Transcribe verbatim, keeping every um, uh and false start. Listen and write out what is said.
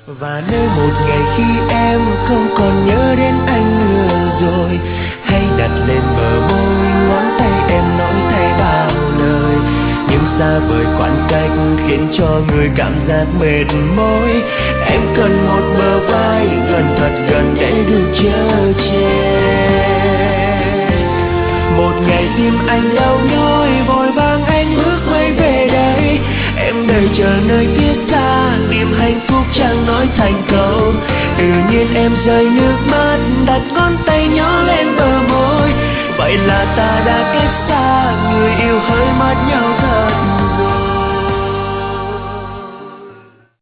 Và nếu một ngày khi em không còn nhớ đến anh nữa rồi, hãy đặt lên bờ môi ngón tay em nói thay bao lời, nhưng xa vời khoảng cách khiến cho người cảm giác mệt mỏi. Em cần một bờ vai gần thật gần để được chở che. Một ngày tim anh đau nhói, vội vàng anh bước quay về đây. Em đợi chờ nơi phía xa, niềm hạnh phúc chẳng nói thành câu. Tự nhiên em rơi nước mắt, đặt ngón tay nhỏ lên bờ môi. Vậy là ta đã cách xa, người yêu hơi mất nhau